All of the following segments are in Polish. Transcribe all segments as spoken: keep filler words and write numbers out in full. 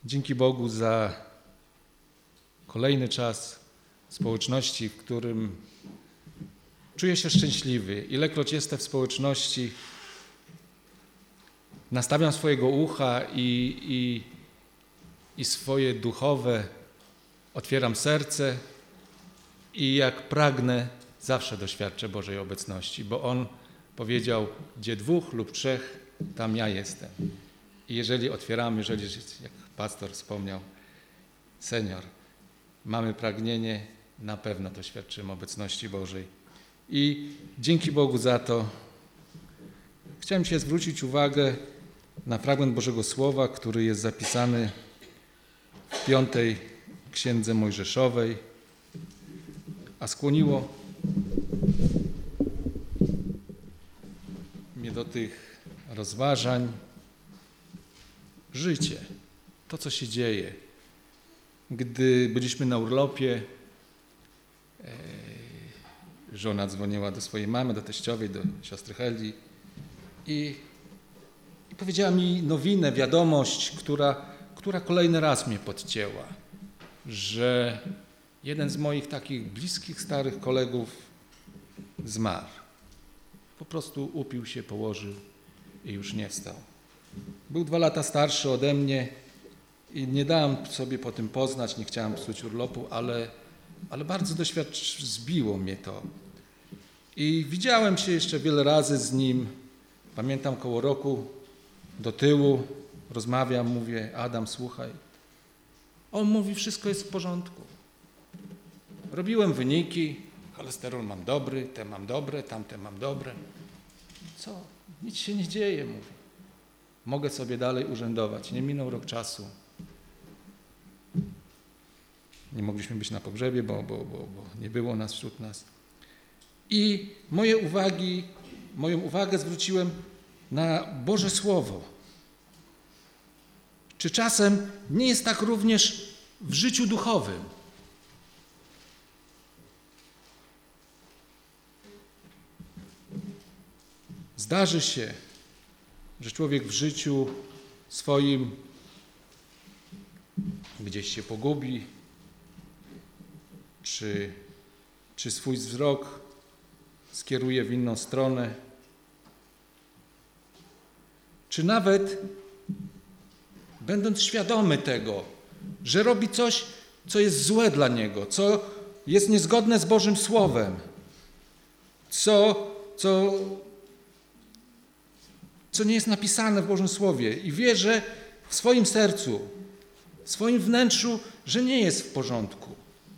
Dzięki Bogu za kolejny czas społeczności, w którym czuję się szczęśliwy. Ilekroć jestem w społeczności, nastawiam swojego ucha i, i, i swoje duchowe, otwieram serce i jak pragnę, zawsze doświadczę Bożej obecności, bo On powiedział, gdzie dwóch lub trzech, tam ja jestem. I jeżeli otwieramy, jeżeli, jak pastor wspomniał, senior, mamy pragnienie, na pewno doświadczymy obecności Bożej. I dzięki Bogu za to chciałem się zwrócić uwagę na fragment Bożego Słowa, który jest zapisany w piątej Księdze Mojżeszowej, a skłoniło mnie do tych rozważań życie, to co się dzieje. Gdy byliśmy na urlopie, żona dzwoniła do swojej mamy, do teściowej, do siostry Heli i, i powiedziała mi nowinę, wiadomość, która, która kolejny raz mnie podcięła, że jeden z moich takich bliskich, starych kolegów zmarł. Po prostu upił się, położył i już nie wstał. Był dwa lata starszy ode mnie i nie dałem sobie po tym poznać, nie chciałem psuć urlopu, ale, ale bardzo doświadcz, zbiło mnie to. I widziałem się jeszcze wiele razy z nim, pamiętam koło roku do tyłu, rozmawiam, mówię, Adam, słuchaj. On mówi, wszystko jest w porządku. Robiłem wyniki, cholesterol mam dobry, te mam dobre, tamte mam dobre. Co? Nic się nie dzieje, mówi. Mogę sobie dalej urzędować. Nie minął rok czasu. Nie mogliśmy być na pogrzebie, bo, bo, bo, bo nie było nas wśród nas. I moje uwagi, moją uwagę zwróciłem na Boże Słowo. Czy czasem nie jest tak również w życiu duchowym? Zdarzy się, że człowiek w życiu swoim gdzieś się pogubi, czy, czy swój wzrok skieruje w inną stronę, czy nawet będąc świadomy tego, że robi coś, co jest złe dla niego, co jest niezgodne z Bożym Słowem, co, co, co nie jest napisane w Bożym Słowie i wie, że w swoim sercu, w swoim wnętrzu, że nie jest w porządku.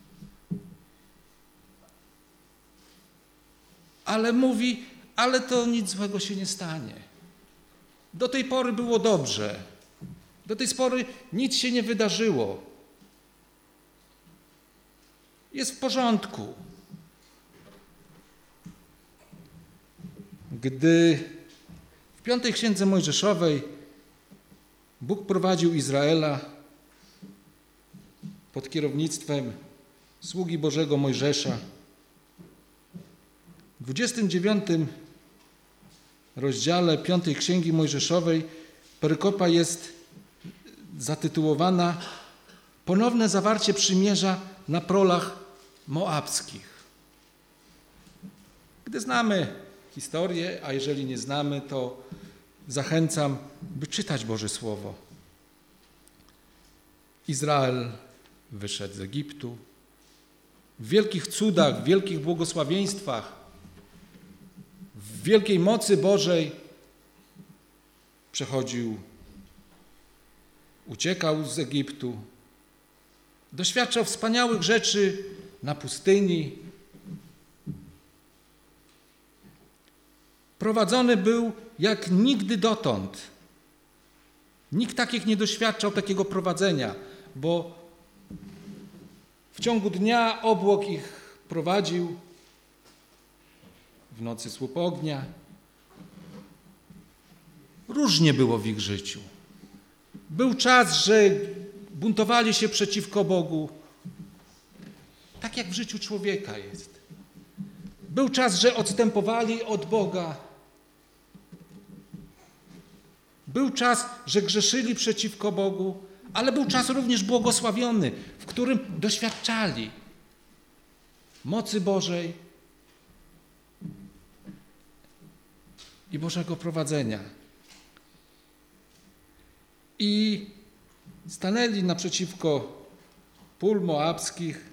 Ale mówi, ale to nic złego się nie stanie. Do tej pory było dobrze. Do tej pory nic się nie wydarzyło. Jest w porządku. Gdy w piątej Księdze Mojżeszowej Bóg prowadził Izraela pod kierownictwem sługi Bożego Mojżesza, w dwudziestym dziewiątym rozdziale piątej Księgi Mojżeszowej perykopa jest zatytułowana Ponowne zawarcie przymierza na prolach moabskich. Gdy znamy historię, a jeżeli nie znamy, to zachęcam, by czytać Boże Słowo. Izrael wyszedł z Egiptu. W wielkich cudach, w wielkich błogosławieństwach, w wielkiej mocy Bożej przechodził, uciekał z Egiptu, doświadczał wspaniałych rzeczy na pustyni. Prowadzony był jak nigdy dotąd. Nikt takich nie doświadczał, takiego prowadzenia, bo w ciągu dnia obłok ich prowadził, w nocy słup ognia. Różnie było w ich życiu. Był czas, że buntowali się przeciwko Bogu, tak jak w życiu człowieka jest. Był czas, że odstępowali od Boga. Był czas, że grzeszyli przeciwko Bogu, Ale był czas również błogosławiony, w którym doświadczali mocy Bożej i Bożego prowadzenia. I stanęli naprzeciwko pól moabskich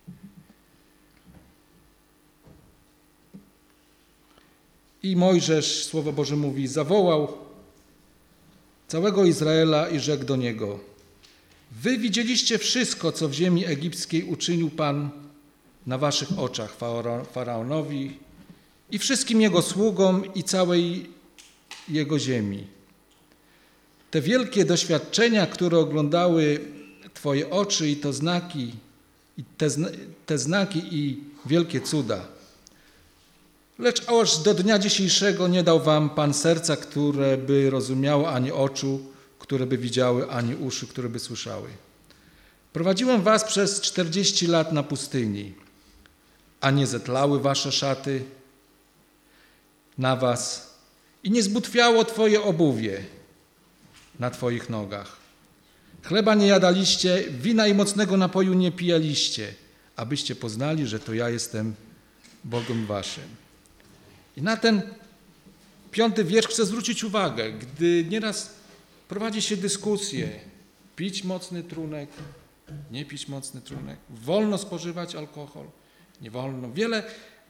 i Mojżesz, Słowo Boże mówi, zawołał całego Izraela i rzekł do niego: wy widzieliście wszystko, co w ziemi egipskiej uczynił Pan na waszych oczach Faraonowi i wszystkim jego sługom i całej jego ziemi. Te wielkie doświadczenia, które oglądały twoje oczy i to znaki, i te, te znaki i wielkie cuda. Lecz aż do dnia dzisiejszego nie dał wam Pan serca, które by rozumiało, ani oczu, które by widziały, ani uszy, które by słyszały. Prowadziłem was przez czterdzieści lat na pustyni, a nie zetlały wasze szaty na was i nie zbutwiało twoje obuwie na twoich nogach. Chleba nie jadaliście, wina i mocnego napoju nie pijaliście, abyście poznali, że to ja jestem Bogiem waszym. I na ten piąty wiersz chcę zwrócić uwagę, gdy nieraz prowadzi się dyskusję, pić mocny trunek, nie pić mocny trunek, wolno spożywać alkohol, nie wolno. Wiele,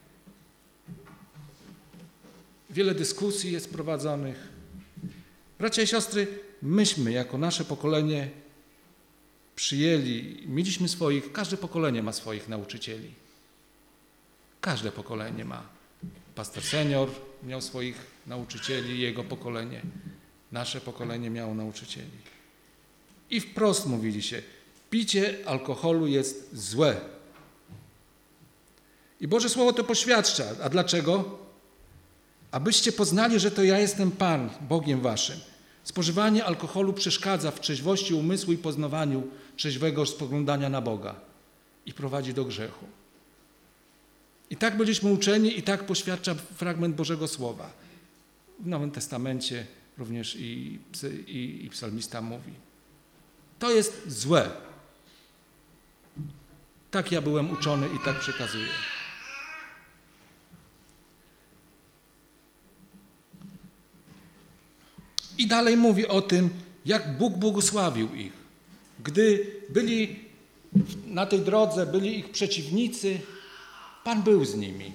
wiele dyskusji jest prowadzonych. Bracia i siostry, myśmy jako nasze pokolenie przyjęli, mieliśmy swoich, każde pokolenie ma swoich nauczycieli. Każde pokolenie ma. Pastor senior miał swoich nauczycieli, jego pokolenie. Nasze pokolenie miało nauczycieli. I wprost mówili się, picie alkoholu jest złe. I Boże Słowo to poświadcza. A dlaczego? Abyście poznali, że to ja jestem Pan, Bogiem waszym. Spożywanie alkoholu przeszkadza w trzeźwości umysłu i poznawaniu trzeźwego spoglądania na Boga i prowadzi do grzechu. I tak byliśmy uczeni i tak poświadcza fragment Bożego Słowa. W Nowym Testamencie również i, i, i psalmista mówi. To jest złe. Tak ja byłem uczony i tak przekazuję. I dalej mówi o tym, jak Bóg błogosławił ich. Gdy byli na tej drodze, byli ich przeciwnicy, Pan był z nimi.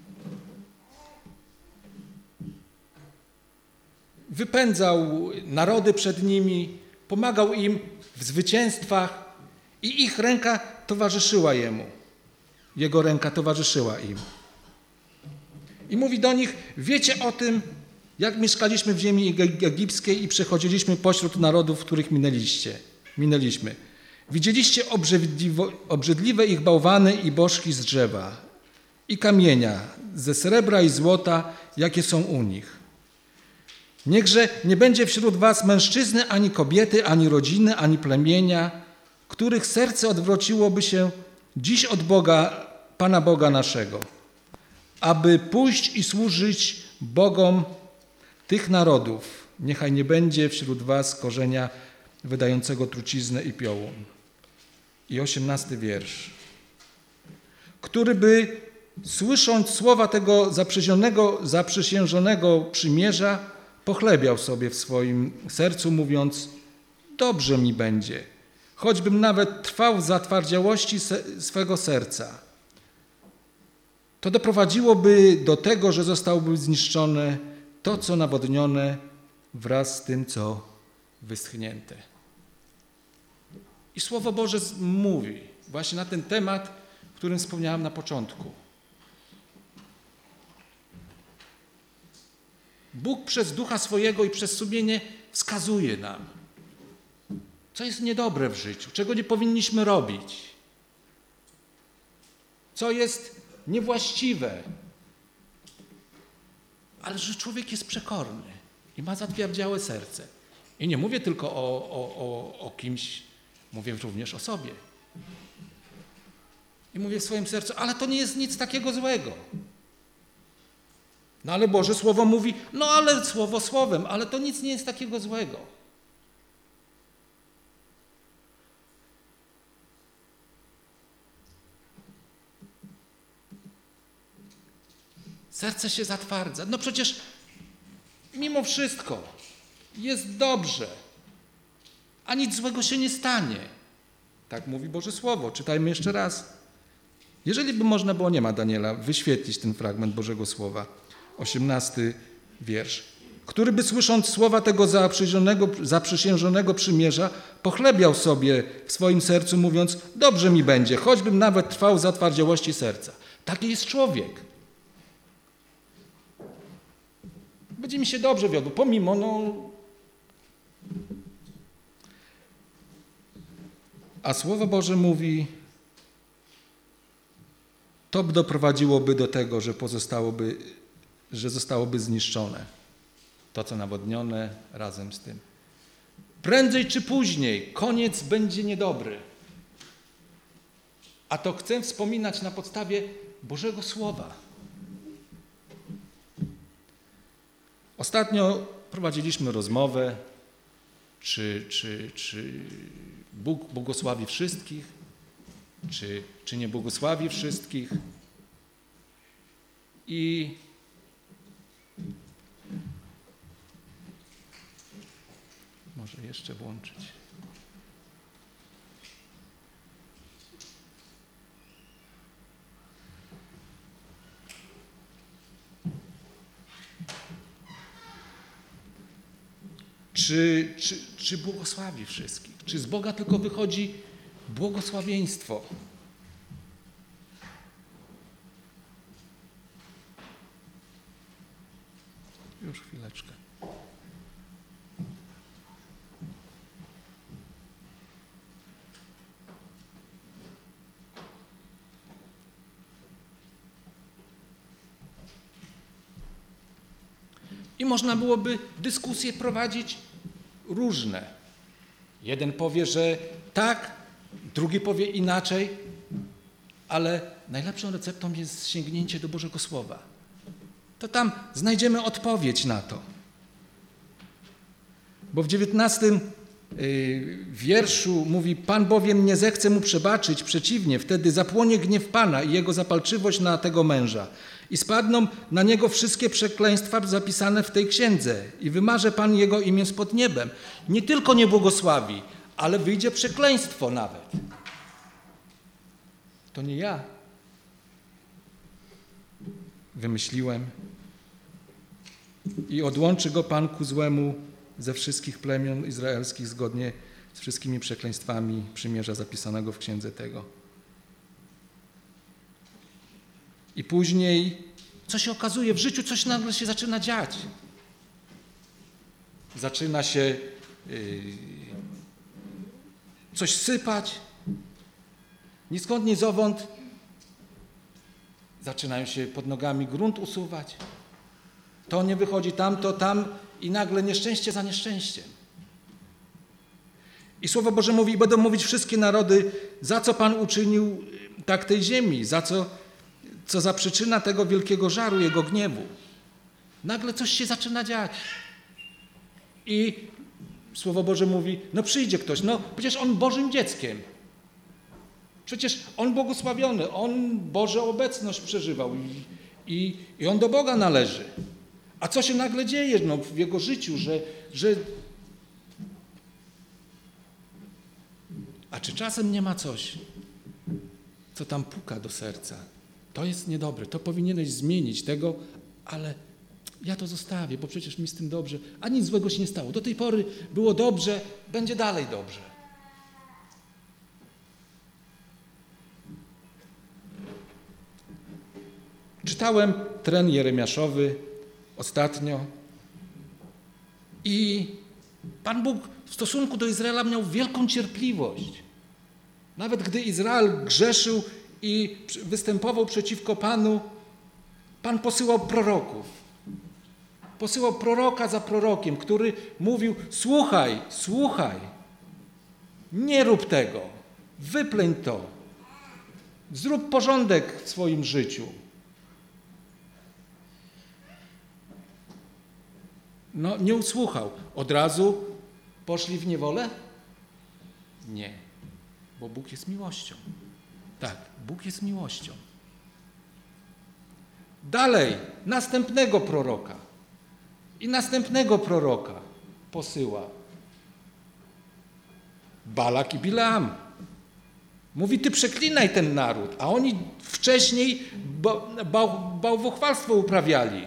Wypędzał narody przed nimi, pomagał im w zwycięstwach i ich ręka towarzyszyła Jemu. Jego ręka towarzyszyła im. I mówi do nich, wiecie o tym, jak mieszkaliśmy w ziemi egipskiej i przechodziliśmy pośród narodów, których minęliście, minęliśmy. Widzieliście obrzydliwe ich bałwany i bożki z drzewa i kamienia, ze srebra i złota, jakie są u nich. Niechże nie będzie wśród was mężczyzny, ani kobiety, ani rodziny, ani plemienia, których serce odwróciłoby się dziś od Boga, Pana Boga naszego, aby pójść i służyć Bogom tych narodów. Niechaj nie będzie wśród was korzenia wydającego truciznę i piołun. I osiemnasty wiersz. Który by, słysząc słowa tego zaprzysiężonego, zaprzysiężonego przymierza, pochlebiał sobie w swoim sercu, mówiąc, dobrze mi będzie, choćbym nawet trwał w zatwardziałości se, swego serca. To doprowadziłoby do tego, że zostałoby zniszczone to, co nawodnione, wraz z tym, co wyschnięte. I Słowo Boże mówi właśnie na ten temat, o którym wspomniałem na początku. Bóg przez Ducha swojego i przez sumienie wskazuje nam, co jest niedobre w życiu, czego nie powinniśmy robić, co jest niewłaściwe, ale że człowiek jest przekorny i ma zatwardziałe serce. I nie mówię tylko o, o, o, o kimś, mówię również o sobie. I mówię w swoim sercu, ale to nie jest nic takiego złego. No ale Boże Słowo mówi, no ale słowo słowem, ale to nic nie jest takiego złego. Serce się zatwardza. No przecież mimo wszystko jest dobrze, a nic złego się nie stanie. Tak mówi Boże Słowo. Czytajmy jeszcze raz. Jeżeli by można było, nie ma Daniela, wyświetlić ten fragment Bożego Słowa. osiemnasty wiersz. Który by słysząc słowa tego zaprzysiężonego, zaprzysiężonego przymierza, pochlebiał sobie w swoim sercu, mówiąc, dobrze mi będzie, choćbym nawet trwał w zatwardziałości serca. Taki jest człowiek. Będzie mi się dobrze wiodło, pomimo, no... A Słowo Boże mówi, to doprowadziłoby do tego, że pozostałoby, że zostałoby zniszczone. To, co nawodnione razem z tym. Prędzej czy później koniec będzie niedobry. A to chcę wspominać na podstawie Bożego Słowa. Ostatnio prowadziliśmy rozmowę, czy, czy, czy Bóg błogosławi wszystkich, czy, czy nie błogosławi wszystkich. I może jeszcze włączyć. Czy, czy, czy błogosławi wszystkich? Czy z Boga tylko wychodzi błogosławieństwo? Już chwileczkę. I można byłoby dyskusje prowadzić różne. Jeden powie, że tak, drugi powie inaczej, ale najlepszą receptą jest sięgnięcie do Bożego Słowa. To tam znajdziemy odpowiedź na to. Bo w dziewiętnastym wierszu mówi, Pan bowiem nie zechce mu przebaczyć, przeciwnie, wtedy zapłonie gniew Pana i jego zapalczywość na tego męża. I spadną na niego wszystkie przekleństwa zapisane w tej księdze i wymarze Pan jego imię spod niebem. Nie tylko nie błogosławi, ale wyjdzie przekleństwo nawet. To nie ja wymyśliłem. I odłączy go Pan ku złemu ze wszystkich plemion izraelskich zgodnie z wszystkimi przekleństwami przymierza zapisanego w księdze tego. I później, co się okazuje, w życiu coś nagle się zaczyna dziać. Zaczyna się yy, coś sypać. Ni skąd, ni zowąd. Zaczynają się pod nogami grunt usuwać. To nie wychodzi tam, to tam i nagle nieszczęście za nieszczęściem. I Słowo Boże mówi, i będą mówić wszystkie narody, za co Pan uczynił tak tej ziemi, za co, co za przyczyna tego wielkiego żaru, jego gniewu. Nagle coś się zaczyna dziać. I Słowo Boże mówi, no przyjdzie ktoś, no przecież on Bożym dzieckiem. Przecież on błogosławiony, on Bożą obecność przeżywał i, i, i on do Boga należy. A co się nagle dzieje no, w jego życiu, że, że... A czy czasem nie ma coś, co tam puka do serca? To jest niedobre, to powinieneś zmienić tego, ale ja to zostawię, bo przecież mi z tym dobrze, a nic złego się nie stało. Do tej pory było dobrze, będzie dalej dobrze. Czytałem tren jeremiaszowy ostatnio i Pan Bóg w stosunku do Izraela miał wielką cierpliwość. Nawet gdy Izrael grzeszył i występował przeciwko Panu, Pan posyłał proroków. Posyłał proroka za prorokiem, który mówił, słuchaj, słuchaj, nie rób tego, wypleń to, zrób porządek w swoim życiu. No, nie usłuchał. Od razu poszli w niewolę? Nie, bo Bóg jest miłością. Tak, Bóg jest miłością. Dalej, następnego proroka i następnego proroka posyła. Balak i Bileam. Mówi, ty przeklinaj ten naród, a oni wcześniej ba- ba- bałwochwalstwo uprawiali.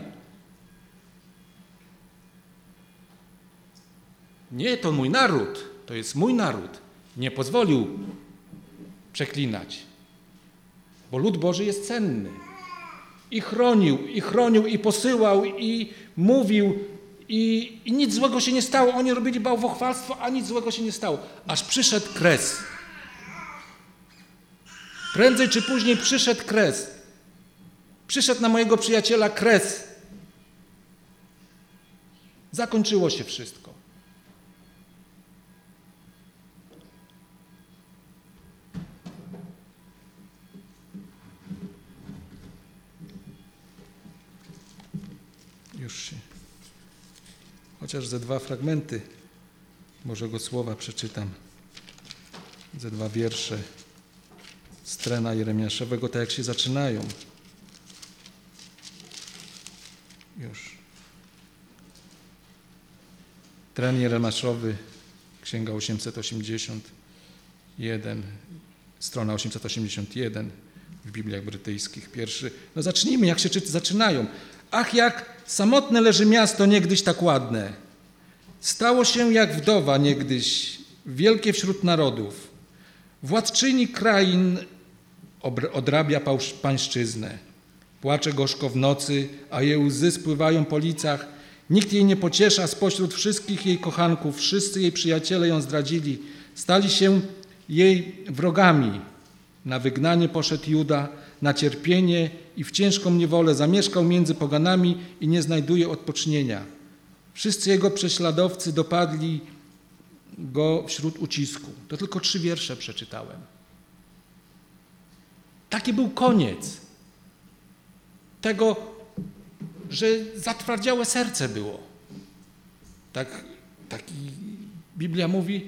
Nie, to mój naród, to jest mój naród. Nie pozwolił przeklinać, bo lud Boży jest cenny. I chronił, i chronił, i posyłał, i mówił, i, i nic złego się nie stało. Oni robili bałwochwalstwo, a nic złego się nie stało. Aż przyszedł kres. Prędzej czy później przyszedł kres. Przyszedł na mojego przyjaciela kres. Zakończyło się wszystko. Już się. Chociaż ze dwa fragmenty Bożego Słowa przeczytam. Ze dwa wiersze z trena Jeremiaszowego, tak jak się zaczynają. Już. Tren Jeremiaszowy, księga osiemset osiemdziesiąt jeden, strona osiemset osiemdziesiąt jeden w Bibliach brytyjskich. Pierwszy. No zacznijmy, jak się czyt, zaczynają. Ach, jak samotne leży miasto niegdyś tak ładne. Stało się jak wdowa niegdyś, wielkie wśród narodów. Władczyni krain odrabia pańszczyznę. Płacze gorzko w nocy, a jej łzy spływają po licach. Nikt jej nie pociesza spośród wszystkich jej kochanków. Wszyscy jej przyjaciele ją zdradzili. Stali się jej wrogami. Na wygnanie poszedł Juda, na cierpienie i w ciężką niewolę. Zamieszkał między poganami i nie znajduje odpocznienia. Wszyscy jego prześladowcy dopadli go wśród ucisku. To tylko trzy wiersze przeczytałem. Taki był koniec tego, że zatwardziałe serce było. Tak, taki Biblia mówi,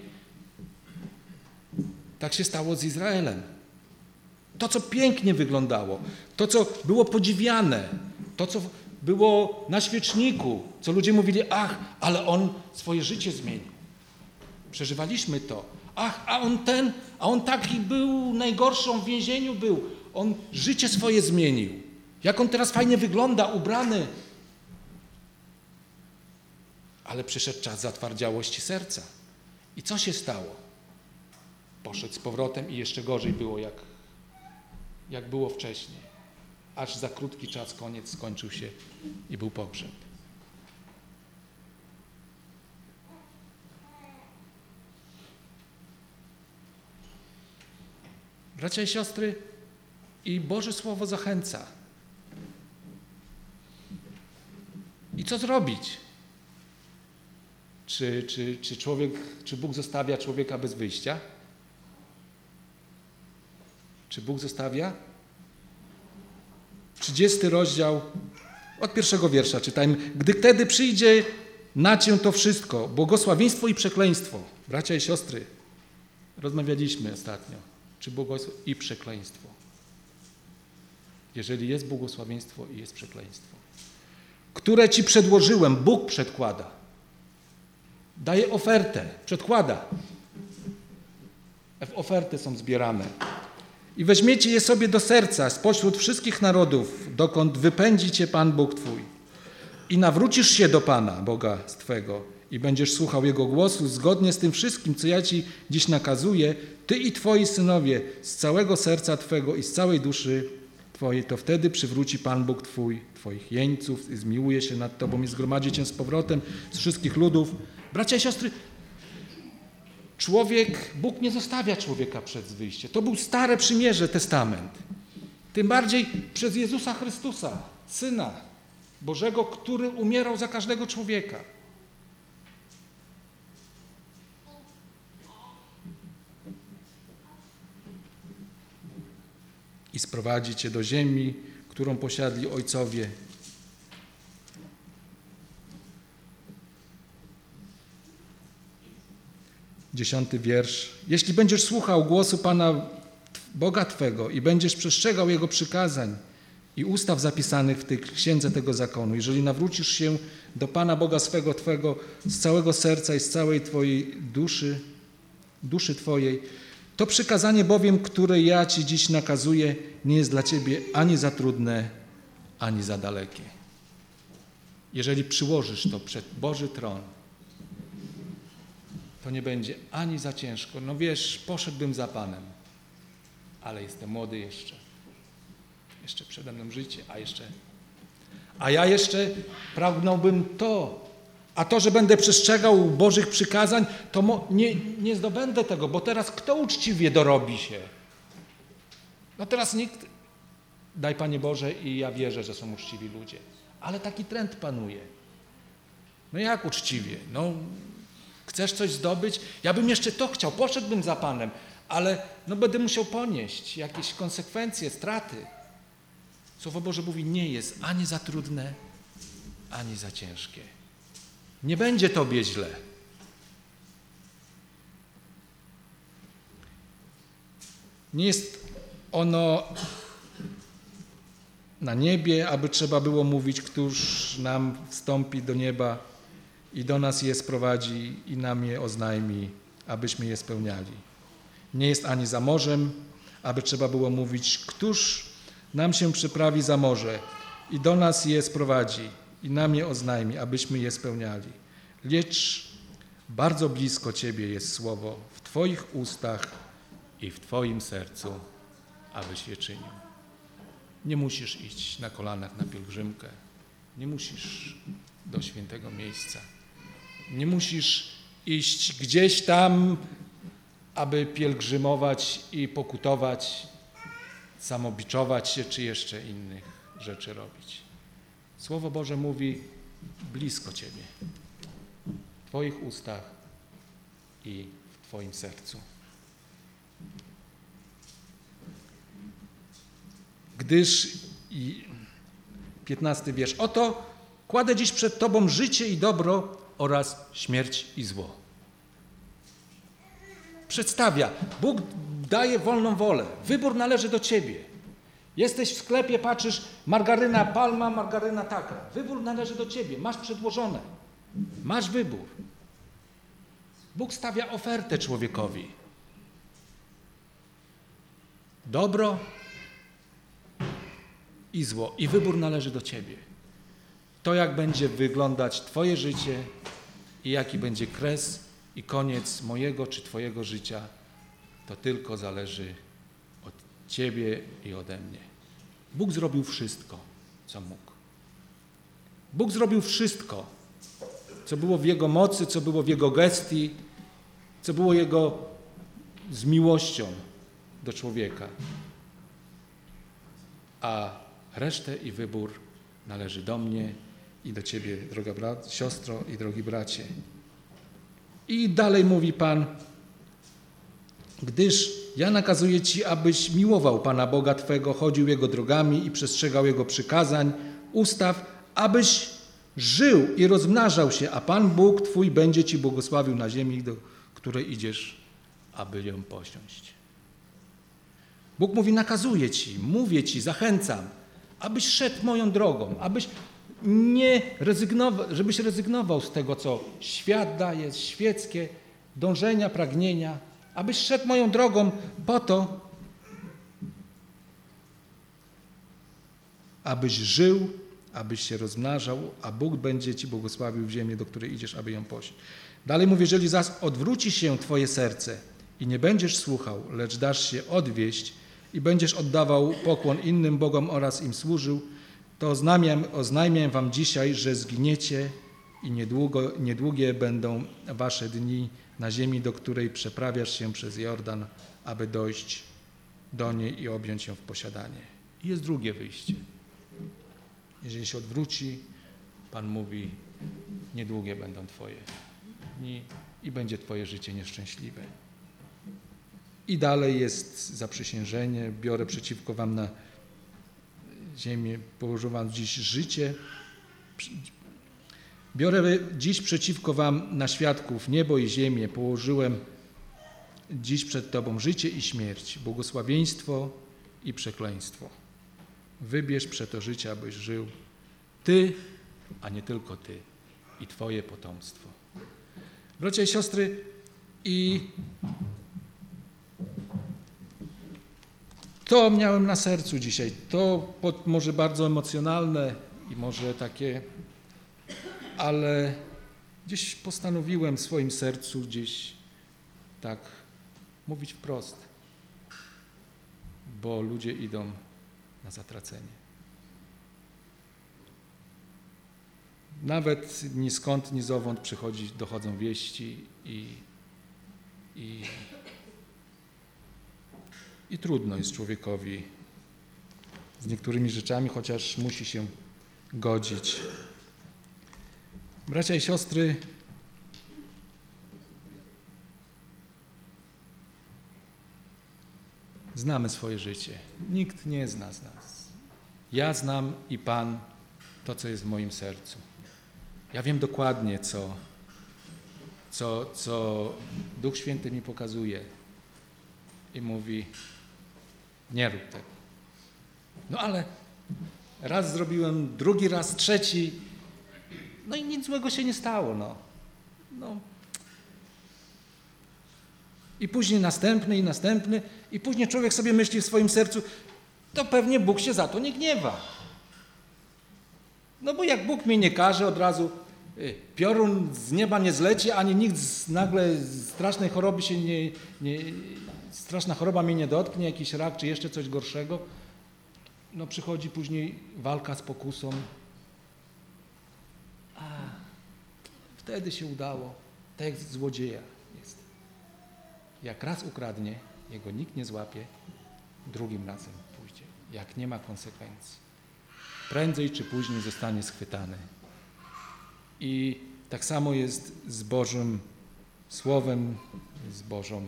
tak się stało z Izraelem. To, co pięknie wyglądało, to, co było podziwiane, to, co było na świeczniku, co ludzie mówili, ach, ale on swoje życie zmienił. Przeżywaliśmy to. Ach, a on ten, a on taki był, najgorszą w więzieniu był. On życie swoje zmienił. Jak on teraz fajnie wygląda, ubrany. Ale przyszedł czas zatwardziałości serca. I co się stało? Poszedł z powrotem i jeszcze gorzej było, jak, jak było wcześniej. Aż za krótki czas, koniec, skończył się i był pogrzeb. Bracia i siostry, i Boże Słowo zachęca. I co zrobić? Czy, czy, czy człowiek, czy Bóg zostawia człowieka bez wyjścia? Czy Bóg zostawia? trzydziesty rozdział, od pierwszego wiersza czytajmy. Gdy wtedy przyjdzie na cię to wszystko, błogosławieństwo i przekleństwo. Bracia i siostry, rozmawialiśmy ostatnio. Czy błogosławieństwo i przekleństwo? Jeżeli jest błogosławieństwo i jest przekleństwo, które ci przedłożyłem, Bóg przedkłada. Daje ofertę, przedkłada. W ofertę są zbierane. I weźmiecie je sobie do serca spośród wszystkich narodów, dokąd wypędzi cię Pan Bóg twój. I nawrócisz się do Pana, Boga Twego, i będziesz słuchał Jego głosu zgodnie z tym wszystkim, co ja ci dziś nakazuję, ty i twoi synowie, z całego serca twego i z całej duszy twojej, to wtedy przywróci Pan Bóg twój, twoich jeńców i zmiłuje się nad tobą i zgromadzi cię z powrotem z wszystkich ludów. Bracia i siostry, człowiek, Bóg nie zostawia człowieka przed wyjściem. To był Stare Przymierze, Testament. Tym bardziej przez Jezusa Chrystusa, Syna Bożego, który umierał za każdego człowieka. I sprowadzi cię do ziemi, którą posiadli ojcowie. Dziesiąty wiersz. Jeśli będziesz słuchał głosu Pana Boga Twego i będziesz przestrzegał Jego przykazań i ustaw zapisanych w tej księdze tego zakonu. Jeżeli nawrócisz się do Pana Boga swego Twego z całego serca i z całej Twojej duszy, duszy Twojej, to przykazanie bowiem, które ja Ci dziś nakazuję, nie jest dla Ciebie ani za trudne, ani za dalekie. Jeżeli przyłożysz to przed Boży tron, to nie będzie ani za ciężko. No wiesz, poszedłbym za Panem, ale jestem młody jeszcze. Jeszcze przede mną życie, a jeszcze... A ja jeszcze pragnąłbym to. A to, że będę przestrzegał Bożych przykazań, to mo- nie, nie zdobędę tego, bo teraz kto uczciwie dorobi się? No teraz nikt... Daj Panie Boże i ja wierzę, że są uczciwi ludzie. Ale taki trend panuje. No jak uczciwie? No chcesz coś zdobyć? Ja bym jeszcze to chciał, poszedłbym za Panem, ale no będę musiał ponieść jakieś konsekwencje, straty. Słowo Boże mówi, nie jest ani za trudne, ani za ciężkie. Nie będzie tobie źle. Nie jest ono na niebie, aby trzeba było mówić, któż nam wstąpi do nieba i do nas je sprowadzi i nam je oznajmi, abyśmy je spełniali. Nie jest ani za morzem, aby trzeba było mówić, któż nam się przyprawi za morze i do nas je sprowadzi i nam je oznajmi, abyśmy je spełniali. Lecz bardzo blisko Ciebie jest słowo w Twoich ustach i w Twoim sercu, abyś je czynił. Nie musisz iść na kolanach na pielgrzymkę. Nie musisz do świętego miejsca. Nie musisz iść gdzieś tam, aby pielgrzymować i pokutować, samobiczować się, czy jeszcze innych rzeczy robić. Słowo Boże mówi blisko Ciebie, w Twoich ustach i w Twoim sercu. Gdyż, i piętnasty wiersz, oto kładę dziś przed Tobą życie i dobro oraz śmierć i zło. Przedstawia, Bóg daje wolną wolę, wybór należy do Ciebie. Jesteś w sklepie, patrzysz, margaryna palma, margaryna taka. Wybór należy do Ciebie, masz przedłożone, masz wybór. Bóg stawia ofertę człowiekowi. Dobro i zło. I wybór należy do Ciebie. To, jak będzie wyglądać Twoje życie i jaki będzie kres i koniec mojego czy Twojego życia, to tylko zależy od Ciebie i ode mnie. Bóg zrobił wszystko, co mógł. Bóg zrobił wszystko, co było w Jego mocy, co było w Jego gestii, co było Jego z miłością do człowieka. A resztę i wybór należy do mnie i do Ciebie, droga brat, siostro i drogi bracie. I dalej mówi Pan, gdyż ja nakazuję Ci, abyś miłował Pana Boga Twego, chodził Jego drogami i przestrzegał Jego przykazań, ustaw, abyś żył i rozmnażał się, a Pan Bóg Twój będzie Ci błogosławił na ziemi, do której idziesz, aby ją posiąść. Bóg mówi, nakazuję Ci, mówię Ci, zachęcam, abyś szedł moją drogą, abyś nie rezygnował, żebyś rezygnował z tego, co świat daje, świeckie dążenia, pragnienia, abyś szedł moją drogą po to, abyś żył, abyś się rozmnażał, a Bóg będzie Ci błogosławił w ziemię, do której idziesz, aby ją posiąść. Dalej mówi, jeżeli zaś odwróci się Twoje serce i nie będziesz słuchał, lecz dasz się odwieść i będziesz oddawał pokłon innym bogom oraz im służył, to oznajmiam, oznajmiam wam dzisiaj, że zginiecie i niedługo, niedługie będą wasze dni na ziemi, do której przeprawiasz się przez Jordan, aby dojść do niej i objąć ją w posiadanie. I jest drugie wyjście. Jeżeli się odwróci, Pan mówi, niedługie będą Twoje dni i będzie Twoje życie nieszczęśliwe. I dalej jest zaprzysiężenie, biorę przeciwko wam na ziemię, położę wam dziś życie, biorę dziś przeciwko wam na świadków niebo i ziemię, położyłem dziś przed Tobą życie i śmierć, błogosławieństwo i przekleństwo. wybierz przeto życie, abyś żył Ty, a nie tylko Ty i Twoje potomstwo. Bracia i siostry, i to miałem na sercu dzisiaj. To może bardzo emocjonalne i może takie, ale gdzieś postanowiłem w swoim sercu gdzieś tak mówić wprost, bo ludzie idą na zatracenie. Nawet ni skąd, ni zowąd przychodzi, dochodzą wieści i, i, i trudno jest człowiekowi z niektórymi rzeczami, chociaż musi się godzić. Bracia i siostry, znamy swoje życie. Nikt nie zna z nas. Ja znam i Pan to, co jest w moim sercu. Ja wiem dokładnie, co, co, co Duch Święty mi pokazuje i mówi, nie rób tego. No ale raz zrobiłem, drugi raz, trzeci, no i nic złego się nie stało. No. No. I później następny i następny i później człowiek sobie myśli w swoim sercu, to pewnie Bóg się za to nie gniewa. No bo jak Bóg mnie nie karze, od razu piorun z nieba nie zleci, ani nikt z, nagle strasznej choroby się nie, nie, straszna choroba mnie nie dotknie, jakiś rak czy jeszcze coś gorszego. No przychodzi później walka z pokusą. A wtedy się udało. Tak jak złodzieja jest. Jak raz ukradnie, jego nikt nie złapie, drugim razem pójdzie. Jak nie ma konsekwencji. Prędzej czy później zostanie schwytany. I tak samo jest z Bożym Słowem, z Bożą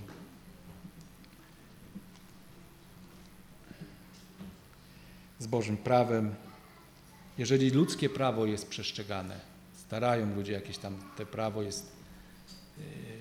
z Bożym prawem. Jeżeli ludzkie prawo jest przestrzegane, starają ludzie jakieś tam, te prawo jest yy,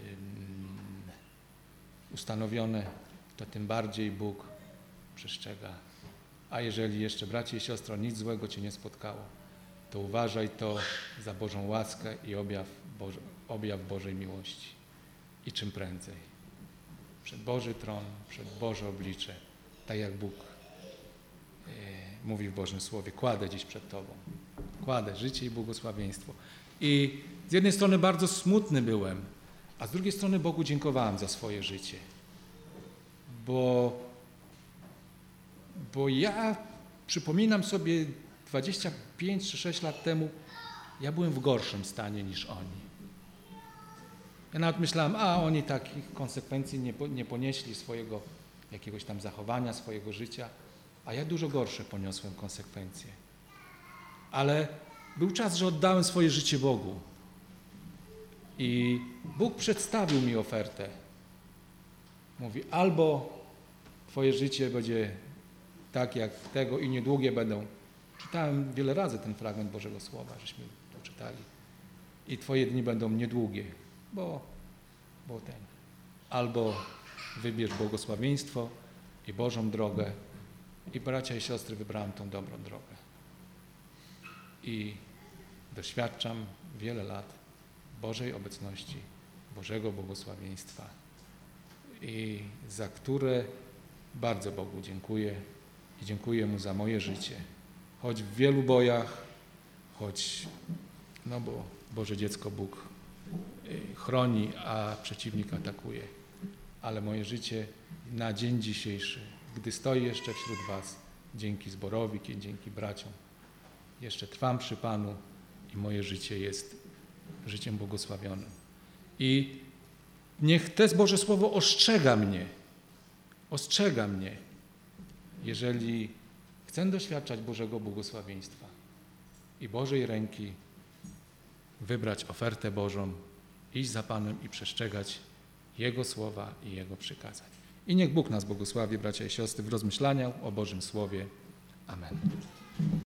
ustanowione, to tym bardziej Bóg przestrzega. A jeżeli jeszcze, bracie i siostro, nic złego Cię nie spotkało, to uważaj to za Bożą łaskę i objaw, Boże, objaw Bożej miłości. I czym prędzej. Przed Boży tron, przed Boże oblicze, tak jak Bóg yy, mówi w Bożym Słowie, kładę dziś przed Tobą. Kładę życie i błogosławieństwo. I z jednej strony bardzo smutny byłem, a z drugiej strony Bogu dziękowałem za swoje życie. Bo, bo ja przypominam sobie dwadzieścia pięć czy sześć lat temu, ja byłem w gorszym stanie niż oni. Ja nawet myślałem, a oni takich konsekwencji nie, nie ponieśli swojego jakiegoś tam zachowania, swojego życia, a ja dużo gorsze poniosłem konsekwencje. Ale był czas, że oddałem swoje życie Bogu. I Bóg przedstawił mi ofertę. Mówi, albo Twoje życie będzie tak jak tego i niedługie będą. Czytałem wiele razy ten fragment Bożego Słowa, żeśmy to czytali. I Twoje dni będą niedługie, bo, bo ten. Albo wybierz błogosławieństwo i Bożą drogę. I bracia i siostry, wybrałem tą dobrą drogę. I doświadczam wiele lat Bożej obecności, Bożego błogosławieństwa. I za które bardzo Bogu dziękuję i dziękuję Mu za moje życie. Choć w wielu bojach, choć, no bo Boże dziecko Bóg chroni, a przeciwnik atakuje. Ale moje życie na dzień dzisiejszy, gdy stoję jeszcze wśród Was, dzięki zborowi, dzięki braciom, jeszcze trwam przy Panu i moje życie jest życiem błogosławionym. I niech to Boże Słowo ostrzega mnie, ostrzega mnie, jeżeli chcę doświadczać Bożego błogosławieństwa i Bożej ręki, wybrać ofertę Bożą, iść za Panem i przestrzegać Jego słowa i Jego przykazań. I niech Bóg nas błogosławi, bracia i siostry, w rozmyślaniach o Bożym Słowie. Amen.